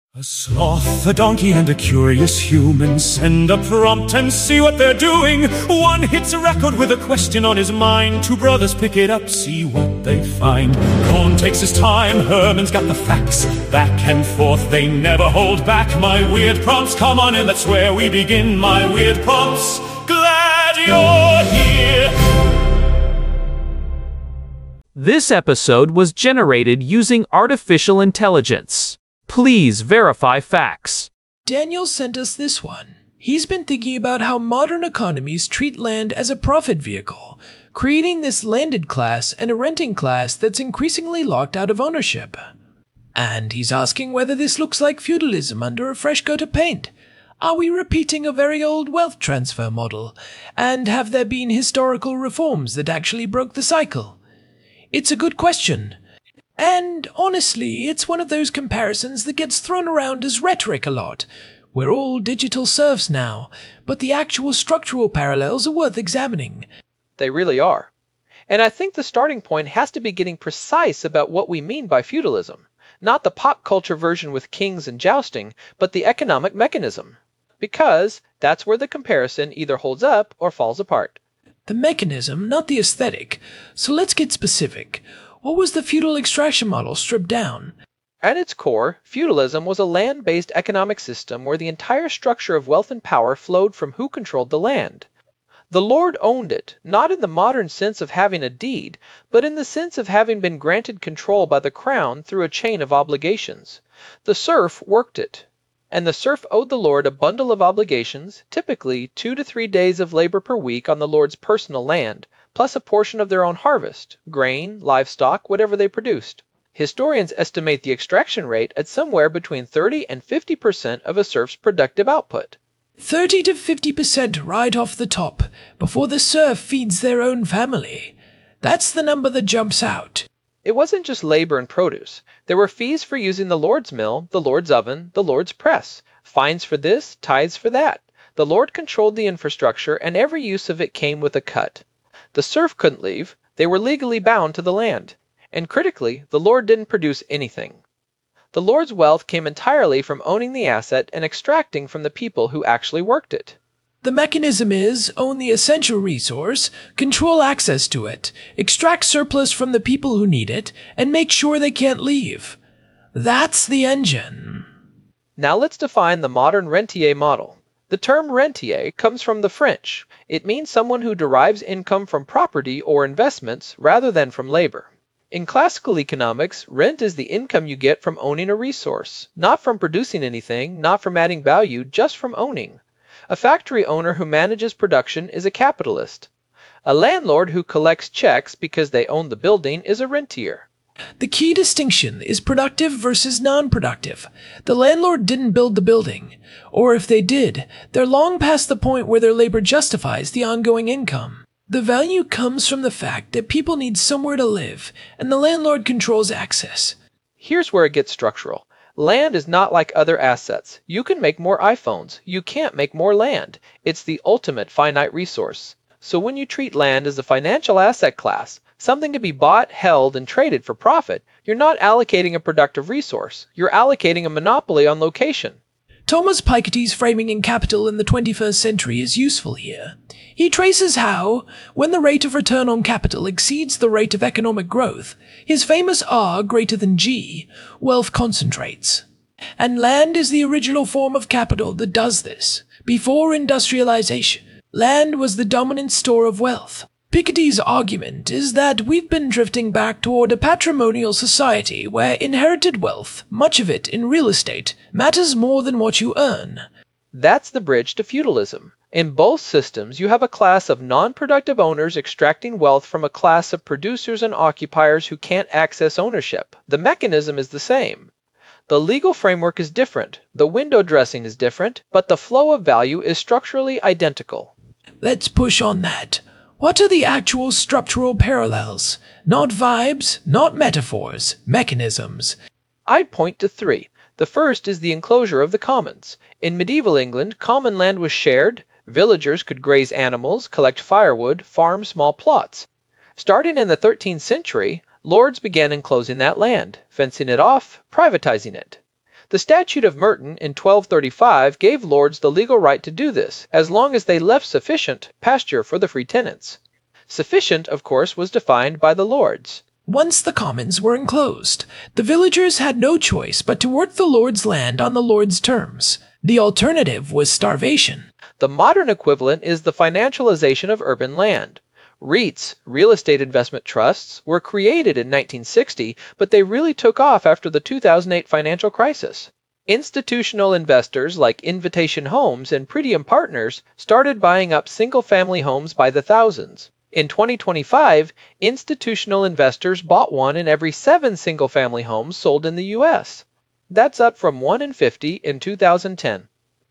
A sloth, a donkey, and a curious human send a prompt and see what they're doing. One hits a record with a question on his mind. Two brothers pick it up, see what they find. Cohn takes his time, Herman's got the facts. Back and forth, they never hold back. My weird prompts, come on in, that's where we begin. My weird prompts, glad you're here. This episode was generated using artificial intelligence. Please verify facts. Daniel sent us this one. He's been thinking about how modern economies treat land as a profit vehicle, creating this landed class and a renting class that's increasingly locked out of ownership. And he's asking whether this looks like feudalism under a fresh coat of paint. Are we repeating a very old wealth transfer model? And have there been historical reforms that actually broke the cycle? It's a good question. And honestly, it's one of those comparisons that gets thrown around as rhetoric a lot. We're all digital serfs now, but the actual structural parallels are worth examining. They really are. And I think the starting point has to be getting precise about what we mean by feudalism. Not the pop culture version with kings and jousting, but the economic mechanism. Because that's where the comparison either holds up or falls apart. The mechanism, not the aesthetic. So let's get specific. What was the feudal extraction model stripped down? At its core, feudalism was a land-based economic system where the entire structure of wealth and power flowed from who controlled the land. The lord owned it, not in the modern sense of having a deed, but in the sense of having been granted control by the crown through a chain of obligations. The serf worked it, and the serf owed the lord a bundle of obligations, typically 2 to 3 days of labor per week on the lord's personal land, plus a portion of their own harvest, grain, livestock, whatever they produced. Historians estimate the extraction rate at somewhere between 30 and 50% of a serf's productive output. 30 to 50% right off the top, before the serf feeds their own family. That's the number that jumps out. It wasn't just labor and produce. There were fees for using the lord's mill, the lord's oven, the lord's press, fines for this, tithes for that. The lord controlled the infrastructure, and every use of it came with a cut. The serf couldn't leave. They were legally bound to the land. And critically, the lord didn't produce anything. The lord's wealth came entirely from owning the asset and extracting from the people who actually worked it. The mechanism is own the essential resource, control access to it, extract surplus from the people who need it, and make sure they can't leave. That's the engine. Now let's define the modern rentier model. The term rentier comes from the French. It means someone who derives income from property or investments rather than from labor. In classical economics, rent is the income you get from owning a resource, not from producing anything, not from adding value, just from owning. A factory owner who manages production is a capitalist. A landlord who collects checks because they own the building is a rentier. The key distinction is productive versus non-productive. The landlord didn't build the building, or if they did, they're long past the point where their labor justifies the ongoing income. The value comes from the fact that people need somewhere to live, and the landlord controls access. Here's where it gets structural. Land is not like other assets. You can make more iPhones. You can't make more land. It's the ultimate finite resource. So when you treat land as a financial asset class, something to be bought, held, and traded for profit, you're not allocating a productive resource. You're allocating a monopoly on location. Thomas Piketty's framing in Capital in the 21st century is useful here. He traces how, when the rate of return on capital exceeds the rate of economic growth, his famous R greater than G, wealth concentrates. And land is the original form of capital that does this. Before industrialization, land was the dominant store of wealth. Piketty's argument is that we've been drifting back toward a patrimonial society where inherited wealth, much of it in real estate, matters more than what you earn. That's the bridge to feudalism. In both systems, you have a class of non-productive owners extracting wealth from a class of producers and occupiers who can't access ownership. The mechanism is the same. The legal framework is different, the window dressing is different, but the flow of value is structurally identical. Let's push on that. What are the actual structural parallels? Not vibes, not metaphors, mechanisms. I'd point to 3. The first is the enclosure of the commons. In medieval England, common land was shared. Villagers could graze animals, collect firewood, farm small plots. Starting in the 13th century, lords began enclosing that land, fencing it off, privatizing it. The Statute of Merton in 1235 gave lords the legal right to do this, as long as they left sufficient pasture for the free tenants. Sufficient, of course, was defined by the lords. Once the commons were enclosed, the villagers had no choice but to work the lord's land on the lord's terms. The alternative was starvation. The modern equivalent is the financialization of urban land. REITs, real estate investment trusts, were created in 1960, but they really took off after the 2008 financial crisis. Institutional investors like Invitation Homes and Pretium Partners started buying up single-family homes by the thousands. In 2025, institutional investors bought 1 in every 7 single-family homes sold in the U.S. That's up from 1 in 50 in 2010.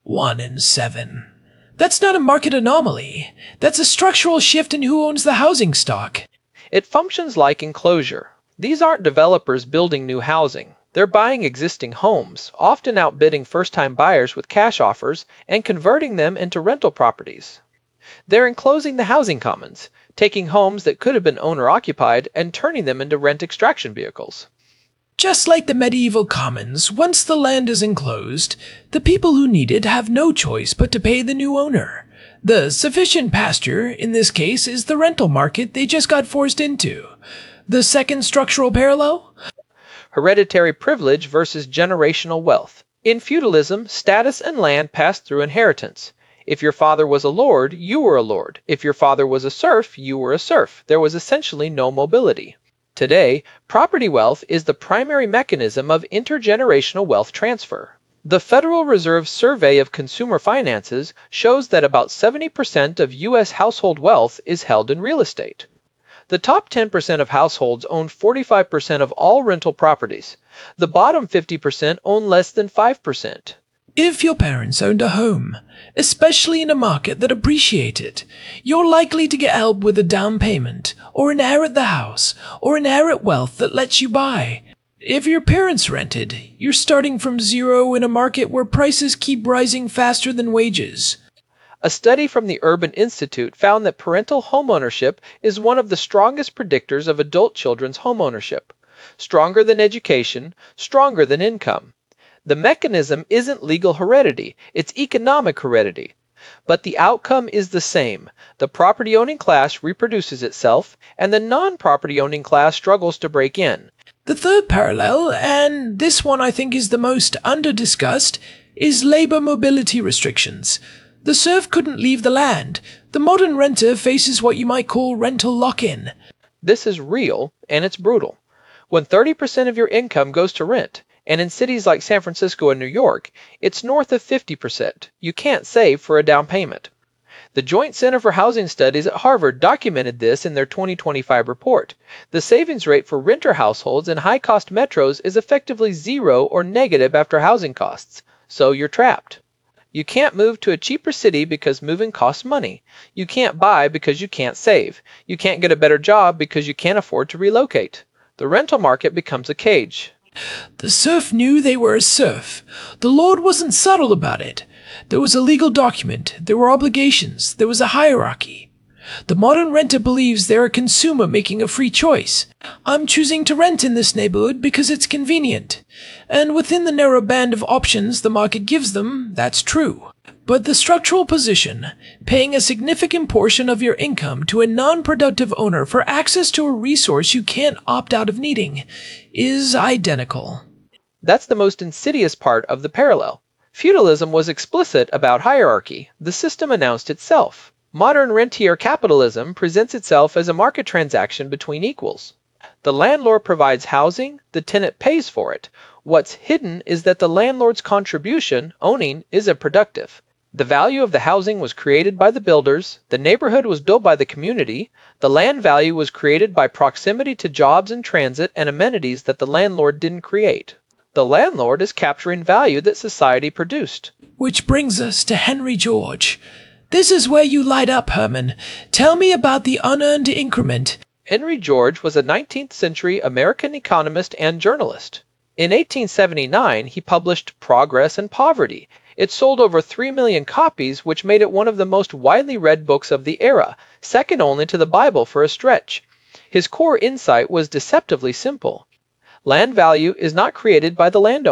1 in 7. That's not a market anomaly. That's a structural shift in who owns the housing stock. It functions like enclosure. These aren't developers building new housing. They're buying existing homes, often outbidding first-time buyers with cash offers and converting them into rental properties. They're enclosing the housing commons, taking homes that could have been owner-occupied and turning them into rent extraction vehicles. Just like the medieval commons, once the land is enclosed, the people who need it have no choice but to pay the new owner. The sufficient pasture, in this case, is the rental market they just got forced into. The second structural parallel? Hereditary privilege versus generational wealth. In feudalism, status and land passed through inheritance. If your father was a lord, you were a lord. If your father was a serf, you were a serf. There was essentially no mobility. Today, property wealth is the primary mechanism of intergenerational wealth transfer. The Federal Reserve Survey of Consumer Finances shows that about 70% of U.S. household wealth is held in real estate. The top 10% of households own 45% of all rental properties. The bottom 50% own less than 5%. If your parents owned a home, especially in a market that appreciated, you're likely to get help with a down payment, or inherit the house, or inherit wealth that lets you buy. If your parents rented, you're starting from zero in a market where prices keep rising faster than wages. A study from the Urban Institute found that parental homeownership is one of the strongest predictors of adult children's homeownership. Stronger than education, stronger than income. The mechanism isn't legal heredity, it's economic heredity. But the outcome is the same. The property-owning class reproduces itself, and the non-property-owning class struggles to break in. The third parallel, and this one I think is the most under-discussed, is labor mobility restrictions. The serf couldn't leave the land. The modern renter faces what you might call rental lock-in. This is real, and it's brutal. When 30% of your income goes to rent, and in cities like San Francisco and New York, it's north of 50%. You can't save for a down payment. The Joint Center for Housing Studies at Harvard documented this in their 2025 report. The savings rate for renter households in high-cost metros is effectively zero or negative after housing costs, so you're trapped. You can't move to a cheaper city because moving costs money. You can't buy because you can't save. You can't get a better job because you can't afford to relocate. The rental market becomes a cage. The serf knew they were a serf. The lord wasn't subtle about it. There was a legal document, there were obligations, there was a hierarchy. The modern renter believes they're a consumer making a free choice. I'm choosing to rent in this neighborhood because it's convenient. And within the narrow band of options the market gives them, that's true. But the structural position, paying a significant portion of your income to a non-productive owner for access to a resource you can't opt out of needing, is identical. That's the most insidious part of the parallel. Feudalism was explicit about hierarchy. The system announced itself. Modern rentier capitalism presents itself as a market transaction between equals. The landlord provides housing, the tenant pays for it. What's hidden is that the landlord's contribution, owning, isn't productive. The value of the housing was created by the builders, the neighborhood was built by the community, the land value was created by proximity to jobs and transit and amenities that the landlord didn't create. The landlord is capturing value that society produced. Which brings us to Henry George. This is where you light up, Herman. Tell me about the unearned increment. Henry George was a 19th century American economist and journalist. In 1879, he published Progress and Poverty. It sold over 3 million copies, which made it one of the most widely read books of the era, second only to the Bible for a stretch. His core insight was deceptively simple. Land value is not created by the landowner.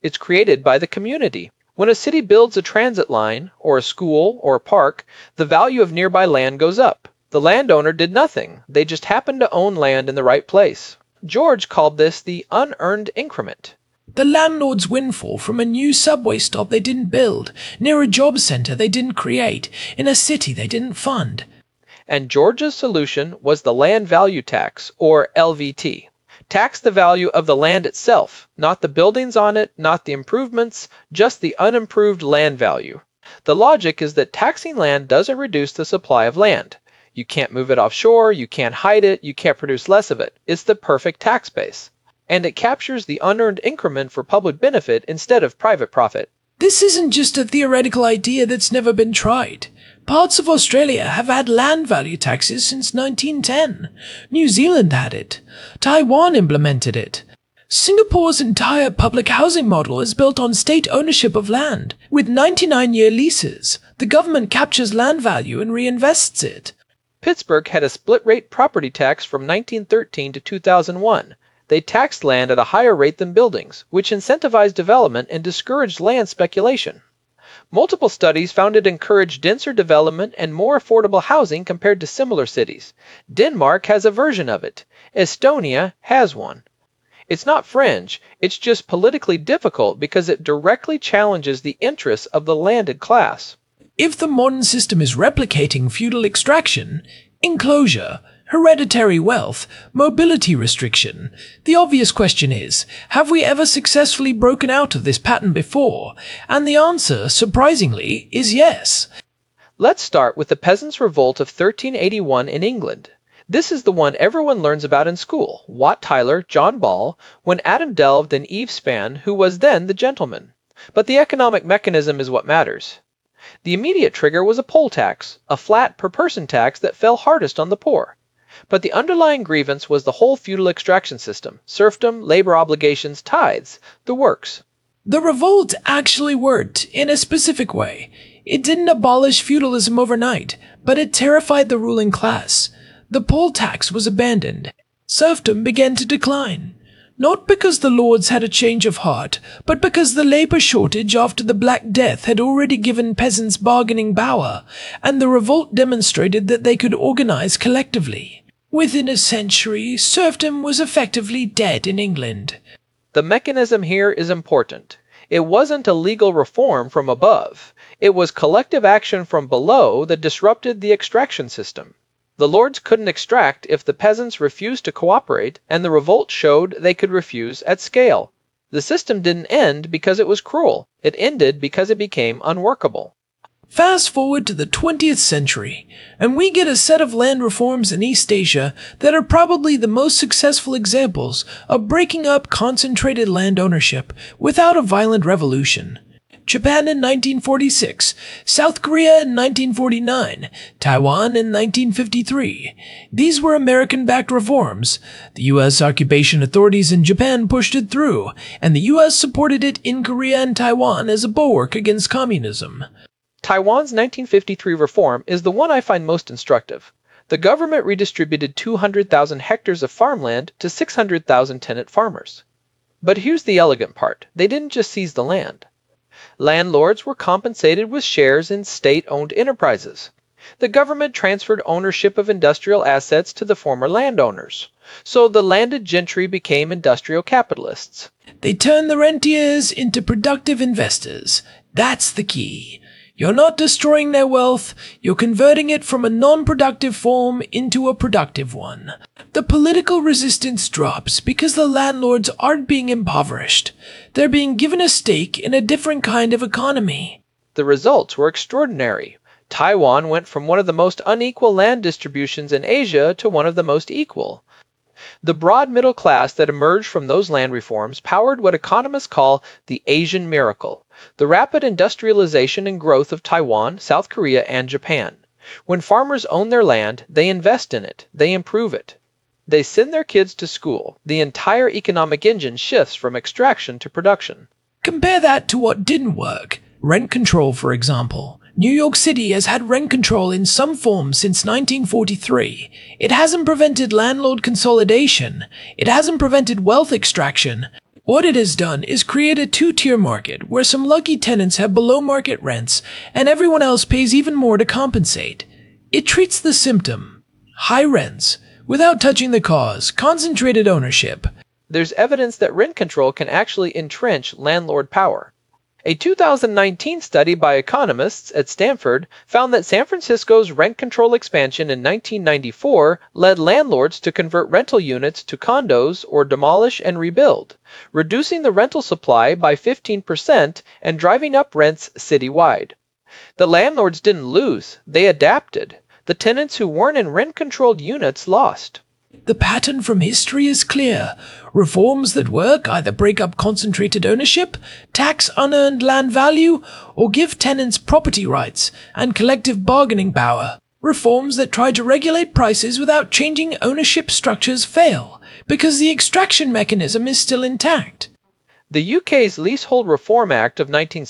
It's created by the community. When a city builds a transit line, or a school, or a park, the value of nearby land goes up. The landowner did nothing. They just happened to own land in the right place. George called this the unearned increment. The landlord's windfall from a new subway stop they didn't build, near a job center they didn't create, in a city they didn't fund. And George's solution was the land value tax, or LVT. Tax the value of the land itself, not the buildings on it, not the improvements, just the unimproved land value. The logic is that taxing land doesn't reduce the supply of land. You can't move it offshore, you can't hide it, you can't produce less of it. It's the perfect tax base. And it captures the unearned increment for public benefit instead of private profit. This isn't just a theoretical idea that's never been tried. Parts of Australia have had land value taxes since 1910. New Zealand had it. Taiwan implemented it. Singapore's entire public housing model is built on state ownership of land. With 99-year leases, the government captures land value and reinvests it. Pittsburgh had a split-rate property tax from 1913 to 2001. They taxed land at a higher rate than buildings, which incentivized development and discouraged land speculation. Multiple studies found it encouraged denser development and more affordable housing compared to similar cities. Denmark has a version of it. Estonia has one. It's not fringe, it's just politically difficult because it directly challenges the interests of the landed class. If the modern system is replicating feudal extraction, enclosure, hereditary wealth, mobility restriction, the obvious question is, have we ever successfully broken out of this pattern before? And the answer, surprisingly, is yes. Let's start with the Peasants' Revolt of 1381 in England. This is the one everyone learns about in school, Wat Tyler, John Ball, when Adam delved and Eve span, who was then the gentleman. But the economic mechanism is what matters. The immediate trigger was a poll tax, a flat per-person tax that fell hardest on the poor. But the underlying grievance was the whole feudal extraction system, serfdom, labor obligations, tithes, the works. The revolt actually worked in a specific way. It didn't abolish feudalism overnight, but it terrified the ruling class. The poll tax was abandoned. Serfdom began to decline. Not because the lords had a change of heart, but because the labor shortage after the Black Death had already given peasants bargaining power, and the revolt demonstrated that they could organize collectively. Within a century, serfdom was effectively dead in England. The mechanism here is important. It wasn't a legal reform from above. It was collective action from below that disrupted the extraction system. The lords couldn't extract if the peasants refused to cooperate, and the revolt showed they could refuse at scale. The system didn't end because it was cruel. It ended because it became unworkable. Fast forward to the 20th century, and we get a set of land reforms in East Asia that are probably the most successful examples of breaking up concentrated land ownership without a violent revolution. Japan in 1946, South Korea in 1949, Taiwan in 1953. These were American-backed reforms. The U.S. occupation authorities in Japan pushed it through, and the U.S. supported it in Korea and Taiwan as a bulwark against communism. Taiwan's 1953 reform is the one I find most instructive. The government redistributed 200,000 hectares of farmland to 600,000 tenant farmers. But here's the elegant part. They didn't just seize the land. Landlords were compensated with shares in state-owned enterprises. The government transferred ownership of industrial assets to the former landowners. So the landed gentry became industrial capitalists. They turned the rentiers into productive investors. That's the key. You're not destroying their wealth, you're converting it from a non-productive form into a productive one. The political resistance drops because the landlords aren't being impoverished. They're being given a stake in a different kind of economy. The results were extraordinary. Taiwan went from one of the most unequal land distributions in Asia to one of the most equal. The broad middle class that emerged from those land reforms powered what economists call the Asian miracle, the rapid industrialization and growth of Taiwan, South Korea, and Japan. When farmers own their land, they invest in it, they improve it. They send their kids to school. The entire economic engine shifts from extraction to production. Compare that to what didn't work. Rent control, for example. New York City has had rent control in some form since 1943. It hasn't prevented landlord consolidation. It hasn't prevented wealth extraction. What it has done is create a two-tier market where some lucky tenants have below-market rents and everyone else pays even more to compensate. It treats the symptom, high rents, without touching the cause, concentrated ownership. There's evidence that rent control can actually entrench landlord power. A 2019 study by economists at Stanford found that San Francisco's rent control expansion in 1994 led landlords to convert rental units to condos or demolish and rebuild, reducing the rental supply by 15% and driving up rents citywide. The landlords didn't lose, they adapted. The tenants who weren't in rent-controlled units lost. The pattern from history is clear. Reforms that work either break up concentrated ownership, tax unearned land value, or give tenants property rights and collective bargaining power. Reforms that try to regulate prices without changing ownership structures fail, because the extraction mechanism is still intact. The UK's Leasehold Reform Act of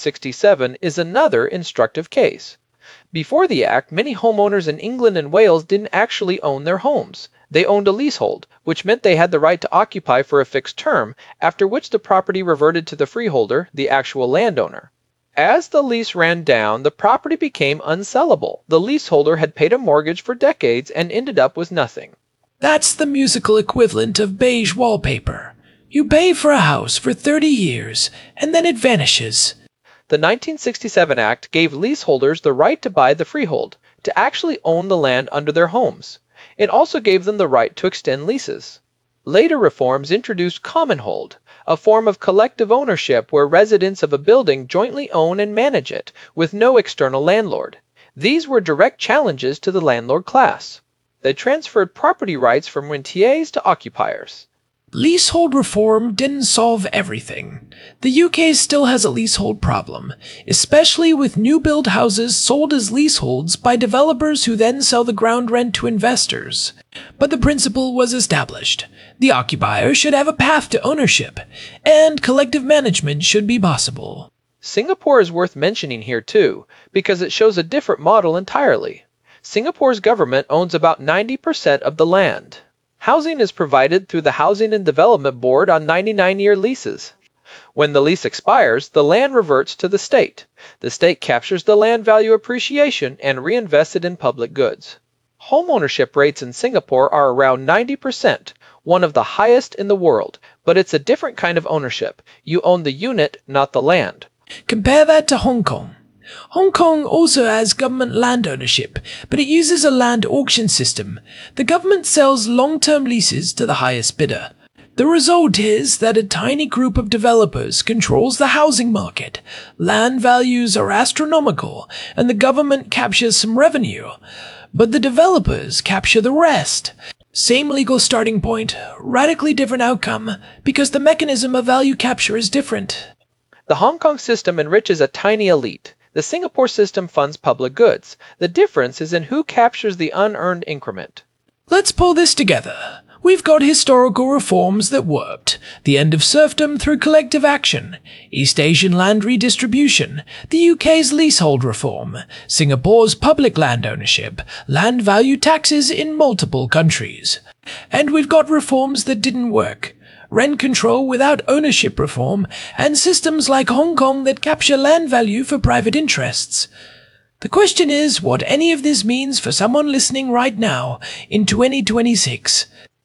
1967 is another instructive case. Before the act, many homeowners in England and Wales didn't actually own their homes. They owned a leasehold, which meant they had the right to occupy for a fixed term, after which the property reverted to the freeholder, the actual landowner. As the lease ran down, the property became unsellable. The leaseholder had paid a mortgage for decades and ended up with nothing. That's the musical equivalent of beige wallpaper. You pay for a house for 30 years, and then it vanishes. The 1967 Act gave leaseholders the right to buy the freehold, to actually own the land under their homes. It also gave them the right to extend leases. Later reforms introduced commonhold, a form of collective ownership where residents of a building jointly own and manage it, with no external landlord. These were direct challenges to the landlord class. They transferred property rights from rentiers to occupiers. Leasehold reform didn't solve everything. The UK still has a leasehold problem, especially with new-build houses sold as leaseholds by developers who then sell the ground rent to investors. But the principle was established. The occupier should have a path to ownership, and collective management should be possible. Singapore is worth mentioning here too, because it shows a different model entirely. Singapore's government owns about 90% of the land. Housing is provided through the Housing and Development Board on 99-year leases. When the lease expires, the land reverts to the state. The state captures the land value appreciation and reinvests it in public goods. Homeownership rates in Singapore are around 90%, one of the highest in the world, but it's a different kind of ownership. You own the unit, not the land. Compare that to Hong Kong. Hong Kong also has government land ownership, but it uses a land auction system. The government sells long-term leases to the highest bidder. The result is that a tiny group of developers controls the housing market. Land values are astronomical, and the government captures some revenue. But the developers capture the rest. Same legal starting point, radically different outcome, because the mechanism of value capture is different. The Hong Kong system enriches a tiny elite. The Singapore system funds public goods. The difference is in who captures the unearned increment. Let's pull this together. We've got historical reforms that worked. The end of serfdom through collective action. East Asian land redistribution. The UK's leasehold reform. Singapore's public land ownership. Land value taxes in multiple countries. And we've got reforms that didn't work. Rent control without ownership reform, and systems like Hong Kong that capture land value for private interests. The question is what any of this means for someone listening right now in 2026.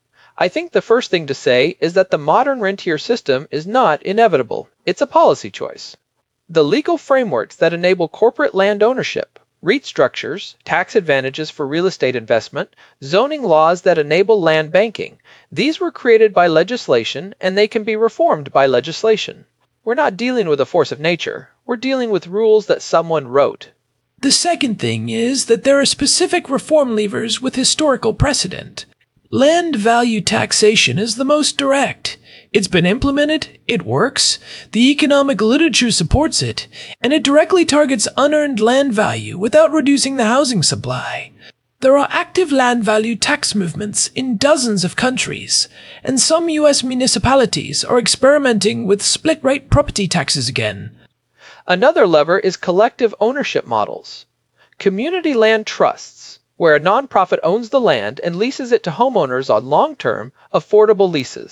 I think the first thing to say is that the modern rentier system is not inevitable. It's a policy choice. The legal frameworks that enable corporate land ownership, REIT structures, tax advantages for real estate investment, zoning laws that enable land banking, these were created by legislation and they can be reformed by legislation. We're not dealing with a force of nature. We're dealing with rules that someone wrote. The second thing is that there are specific reform levers with historical precedent. Land value taxation is the most direct. It's been implemented, it works, the economic literature supports it, and it directly targets unearned land value without reducing the housing supply. There are active land value tax movements in dozens of countries, and some US municipalities are experimenting with split-rate property taxes again. Another lever is collective ownership models. Community land trusts, where a nonprofit owns the land and leases it to homeowners on long-term, affordable leases.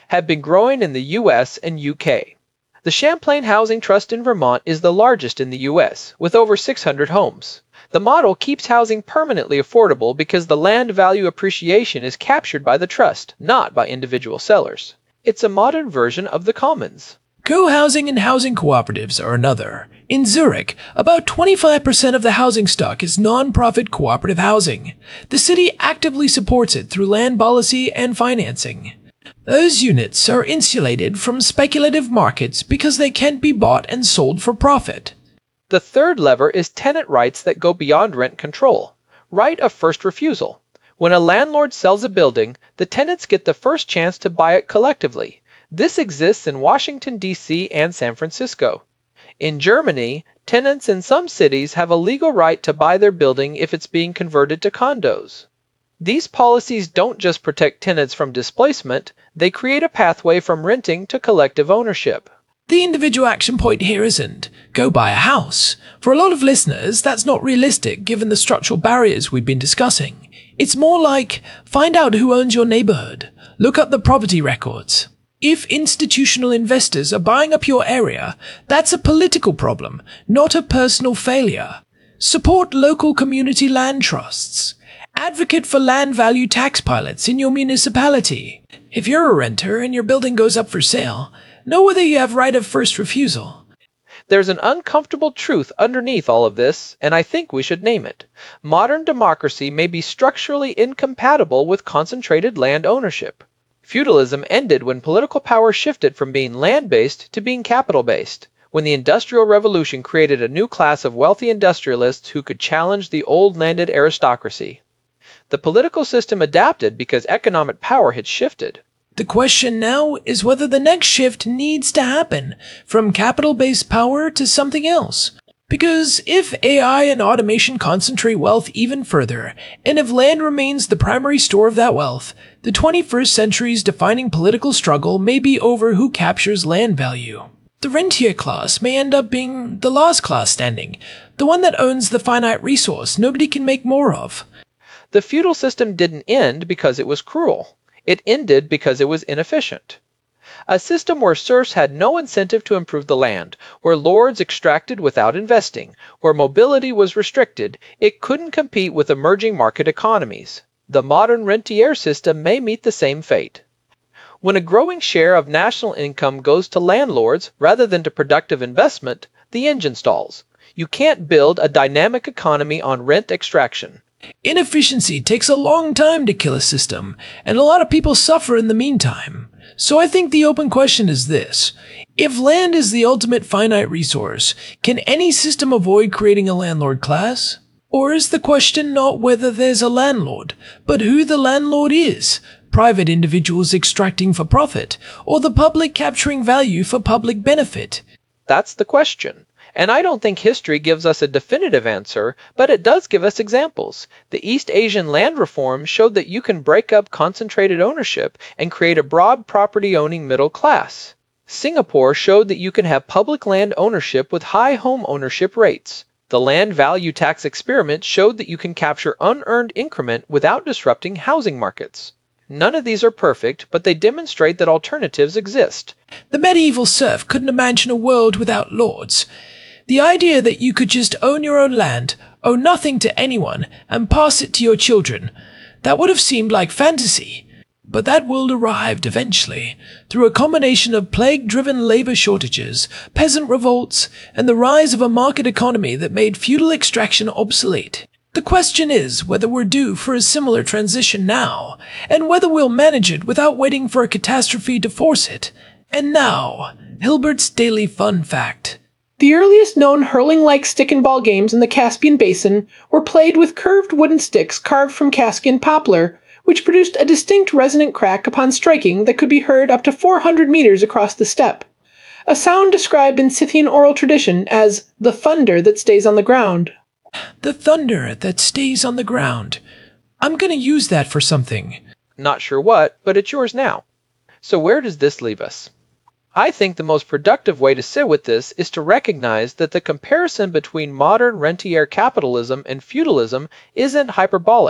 have been growing in the US and UK. The Champlain Housing Trust in Vermont is the largest in the US, with over 600 homes. The model keeps housing permanently affordable because the land value appreciation is captured by the trust, not by individual sellers. It's a modern version of the commons. Co-housing and housing cooperatives are another. In Zurich, about 25% of the housing stock is non-profit cooperative housing. The city actively supports it through land policy and financing. Those units are insulated from speculative markets because they can't be bought and sold for profit. The third lever is tenant rights that go beyond rent control. Right of first refusal. When a landlord sells a building, the tenants get the first chance to buy it collectively. This exists in Washington, D.C. and San Francisco. In Germany, tenants in some cities have a legal right to buy their building if it's being converted to condos. These policies don't just protect tenants from displacement, they create a pathway from renting to collective ownership. The individual action point here isn't, go buy a house. For a lot of listeners, that's not realistic given the structural barriers we've been discussing. It's more like, find out who owns your neighborhood. Look up the property records. If institutional investors are buying up your area, that's a political problem, not a personal failure. Support local community land trusts. Advocate for land value tax pilots in your municipality. If you're a renter and your building goes up for sale, know whether you have right of first refusal. There's an uncomfortable truth underneath all of this, and I think we should name it. Modern democracy may be structurally incompatible with concentrated land ownership. Feudalism ended when political power shifted from being land-based to being capital-based, when the Industrial Revolution created a new class of wealthy industrialists who could challenge the old landed aristocracy. The political system adapted because economic power had shifted. The question now is whether the next shift needs to happen from capital-based power to something else. Because if AI and automation concentrate wealth even further, and if land remains the primary store of that wealth, the 21st century's defining political struggle may be over who captures land value. The rentier class may end up being the last class standing, the one that owns the finite resource nobody can make more of. The feudal system didn't end because it was cruel. It ended because it was inefficient. A system where serfs had no incentive to improve the land, where lords extracted without investing, where mobility was restricted, it couldn't compete with emerging market economies. The modern rentier system may meet the same fate. When a growing share of national income goes to landlords rather than to productive investment, the engine stalls. You can't build a dynamic economy on rent extraction. Inefficiency takes a long time to kill a system, and a lot of people suffer in the meantime. So I think the open question is this. If land is the ultimate finite resource, can any system avoid creating a landlord class? Or is the question not whether there's a landlord, but who the landlord is? Private individuals extracting for profit, or the public capturing value for public benefit? That's the question. And I don't think history gives us a definitive answer, but it does give us examples. The East Asian land reform showed that you can break up concentrated ownership and create a broad property-owning middle class. Singapore showed that you can have public land ownership with high home ownership rates. The land value tax experiment showed that you can capture unearned increment without disrupting housing markets. None of these are perfect, but they demonstrate that alternatives exist. The medieval serf couldn't imagine a world without lords. The idea that you could just own your own land, owe nothing to anyone, and pass it to your children, that would have seemed like fantasy. But that world arrived eventually, through a combination of plague-driven labor shortages, peasant revolts, and the rise of a market economy that made feudal extraction obsolete. The question is whether we're due for a similar transition now, and whether we'll manage it without waiting for a catastrophe to force it. And now, Hilbert's Daily Fun Fact. The earliest known hurling-like stick and ball games in the Caspian Basin were played with curved wooden sticks carved from Kaskian poplar, which produced a distinct resonant crack upon striking that could be heard up to 400 meters across the steppe. A sound described in Scythian oral tradition as the thunder that stays on the ground. The thunder that stays on the ground. I'm gonna use that for something. Not sure what, but it's yours now. So where does this leave us? I think the most productive way to sit with this is to recognize that the comparison between modern rentier capitalism and feudalism isn't hyperbolic.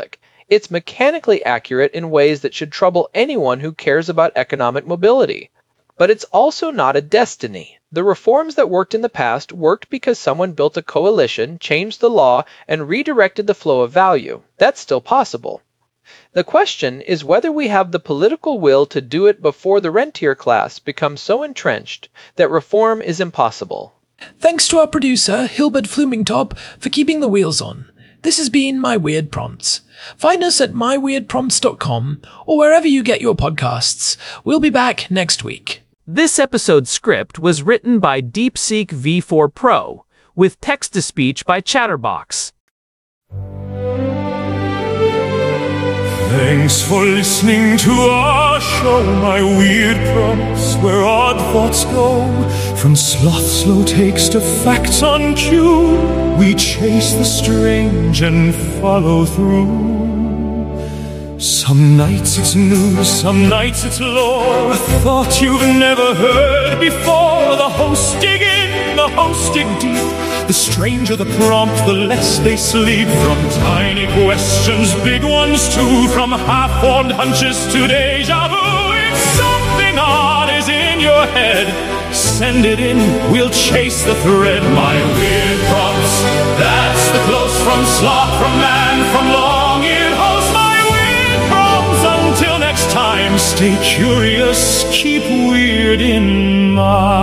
It's mechanically accurate in ways that should trouble anyone who cares about economic mobility. But it's also not a destiny. The reforms that worked in the past worked because someone built a coalition, changed the law, and redirected the flow of value. That's still possible. The question is whether we have the political will to do it before the rentier class becomes so entrenched that reform is impossible. Thanks to our producer, Hilbert Flumingtop, for keeping the wheels on. This has been My Weird Prompts. Find us at myweirdprompts.com or wherever you get your podcasts. We'll be back next week. This episode's script was written by DeepSeek V4 Pro, with text-to-speech by Chatterbox. Thanks for listening to our show, My Weird Prompts, where odd thoughts go. From sloth slow takes to facts on cue, we chase the strange and follow through. Some nights it's news, some nights it's lore, a thought you've never heard before. The hosts dig in, the hosts dig deep. The stranger the prompt, the less they sleep. From tiny questions, big ones too. From half-formed hunches to deja vu. If something odd is in your head, send it in, we'll chase the thread. My Weird Prompts, that's the close from sloth, from man, from long-eared host. My Weird Prompts, until next time, stay curious, keep weird in mind.